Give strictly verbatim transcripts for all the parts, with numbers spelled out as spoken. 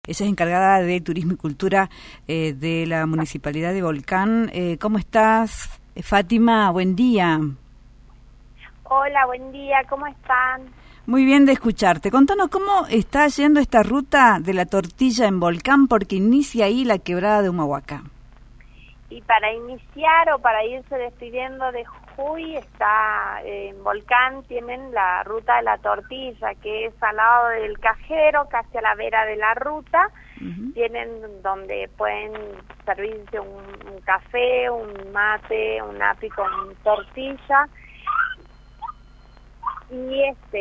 Ella es encargada de Turismo y Cultura eh, de la Municipalidad de Volcán. Eh, ¿Cómo estás, Fátima? Buen día. Hola, buen día, ¿cómo están? Muy bien de escucharte. Contanos cómo está yendo esta ruta de la tortilla en Volcán, porque inicia ahí la quebrada de Humahuaca. Y para iniciar o para irse despidiendo de Jujuy, está eh, en Volcán, tienen la ruta de la tortilla, que es al lado del cajero, casi a la vera de la ruta. Uh-huh. Tienen donde pueden servirse un, un café, un mate, un api con tortilla. Y este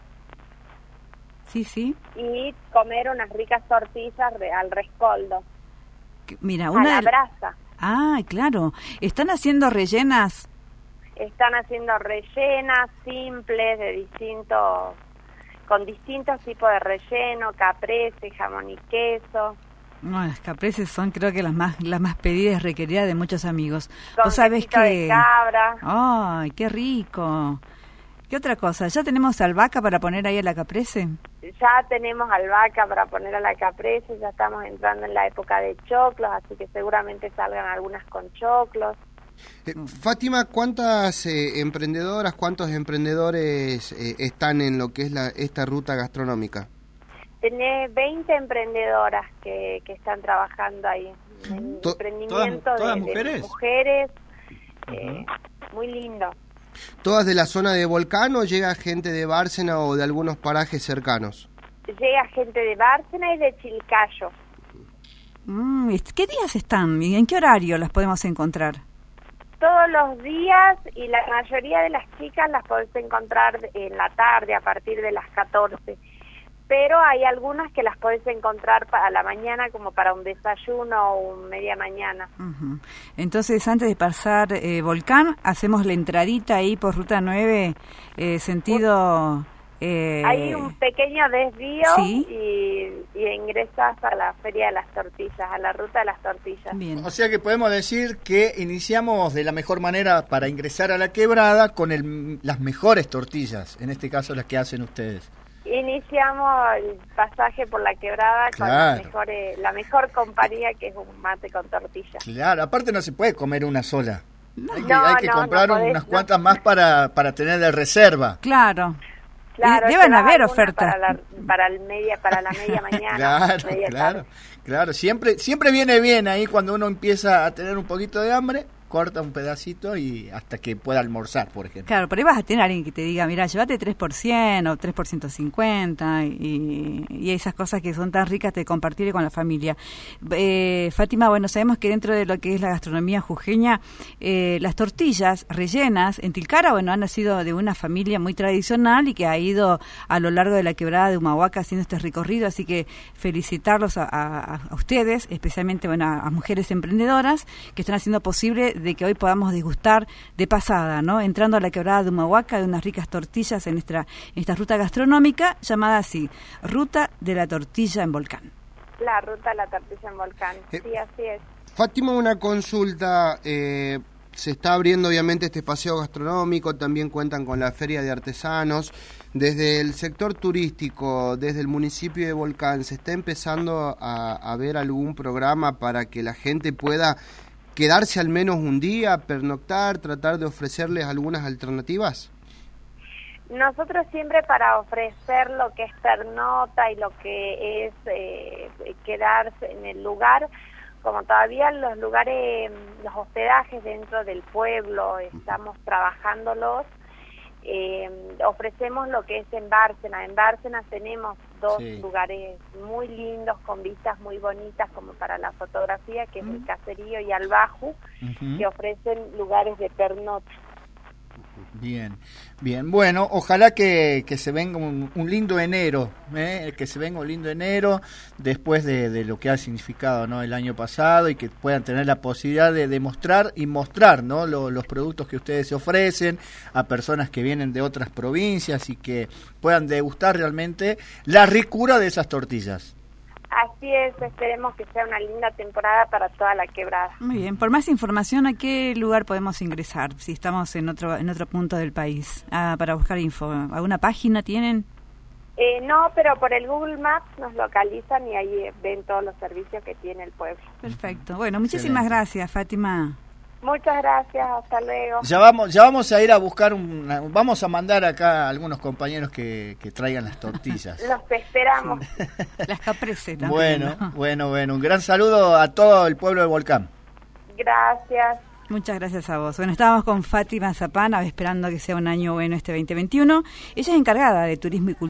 sí sí y comer unas ricas tortillas al rescoldo. Mira, una a la brasa. Ah, claro. ¿Están haciendo rellenas? Están haciendo rellenas simples de distintos, con distintos tipos de relleno, caprese, jamón y queso. No, las capreses son creo que las más las más pedidas, requeridas de muchos amigos. Con Vos sabés que de cabra. Ay, qué rico. ¿Qué otra cosa? ¿Ya tenemos albahaca para poner ahí a la caprese? Ya tenemos albahaca para poner a la caprese, ya estamos entrando en la época de choclos, así que seguramente salgan algunas con choclos. Eh, Fátima, ¿cuántas eh, emprendedoras, cuántos emprendedores eh, están en lo que es la, esta ruta gastronómica? Tenés veinte emprendedoras que, que están trabajando ahí. En To- emprendimiento ¿Todas, todas de, mujeres? de mujeres, Uh-huh. eh, muy lindo. ¿Todas de la zona de Volcán o llega gente de Bárcena o de algunos parajes cercanos? Llega gente de Bárcena y de Chilcayo. Mm, ¿Qué días están y en qué horario las podemos encontrar? Todos los días, y la mayoría de las chicas las podés encontrar en la tarde a partir de las catorce. Pero hay algunas que las podés encontrar para la mañana, como para un desayuno o un media mañana. Uh-huh. Entonces, antes de pasar eh, Volcán, hacemos la entradita ahí por Ruta nueve, eh, sentido... Eh, hay un pequeño desvío, ¿sí? y, y ingresas a la Feria de las Tortillas, a la Ruta de las Tortillas. Bien. O sea que podemos decir que iniciamos de la mejor manera para ingresar a la quebrada con el, las mejores tortillas, en este caso las que hacen ustedes. Iniciamos el pasaje por la quebrada Claro. con la mejor, eh, la mejor compañía, que es un mate con tortilla. Claro, aparte no se puede comer una sola. No. Hay que, No, hay que no, comprar no podés, unas no. cuantas más para, para tener de reserva. Claro. Claro, Y deben llevas haber alguna ofertas. para la, para el media para la media mañana. Claro, media claro, tarde. claro. Siempre, siempre viene bien ahí cuando uno empieza a tener un poquito de hambre, corta un pedacito y hasta que pueda almorzar, por ejemplo. Claro, por ahí vas a tener a alguien que te diga, mira, llévate tres por ciento o tres por ciento cincuenta y, y esas cosas que son tan ricas de compartir con la familia. Eh, Fátima, bueno, sabemos que dentro de lo que es la gastronomía jujeña, eh, las tortillas rellenas en Tilcara, bueno, han nacido de una familia muy tradicional y que ha ido a lo largo de la quebrada de Humahuaca haciendo este recorrido, así que felicitarlos a, a, a ustedes, especialmente, bueno, a, a mujeres emprendedoras que están haciendo posible de que hoy podamos degustar de pasada, ¿no? Entrando a la quebrada de Humahuaca, de unas ricas tortillas en esta, en esta ruta gastronómica llamada así, Ruta de la Tortilla en Volcán. La Ruta de la Tortilla en Volcán, Eh, sí, así es. Fátima, una consulta. Eh, se está abriendo obviamente este paseo gastronómico, también cuentan con la Feria de Artesanos. Desde el sector turístico, desde el municipio de Volcán, ¿se está empezando a, a ver algún programa para que la gente pueda quedarse al menos un día, pernoctar, tratar de ofrecerles algunas alternativas? Nosotros siempre, para ofrecer lo que es pernota y lo que es eh, quedarse en el lugar, como todavía los lugares, los hospedajes dentro del pueblo, estamos trabajándolos, eh, ofrecemos lo que es en Bárcena. En Bárcena tenemos dos Sí. lugares muy lindos, con vistas muy bonitas como para la fotografía, que es el Caserío y Albaju, Uh-huh. que ofrecen lugares de pernota. Bien, bien. Bueno, ojalá que, que se venga un, un lindo enero, ¿eh? que se venga un lindo enero después de, de lo que ha significado, ¿no?, el año pasado, y que puedan tener la posibilidad de demostrar y mostrar, ¿no?, lo, los productos que ustedes se ofrecen a personas que vienen de otras provincias y que puedan degustar realmente la ricura de esas tortillas. Así es, esperemos que sea una linda temporada para toda la quebrada. Muy bien. Por más información, ¿a qué lugar podemos ingresar si estamos en otro en otro punto del país? Ah, para buscar info. ¿Alguna página tienen? Eh, no, pero por el Google Maps nos localizan y ahí eh, ven todos los servicios que tiene el pueblo. Perfecto. Bueno, muchísimas Excelente. gracias, Fátima. Muchas gracias, hasta luego. Ya vamos, ya vamos a ir a buscar, una, vamos a mandar acá a algunos compañeros que, que traigan las tortillas. Los esperamos. Las caprese también. Bueno, ¿no? bueno, bueno. Un gran saludo a todo el pueblo de Volcán. Gracias. Muchas gracias a vos. Bueno, estábamos con Fátima Zapana, esperando que sea un año bueno este veinte veintiuno. Ella es encargada de turismo y cultura.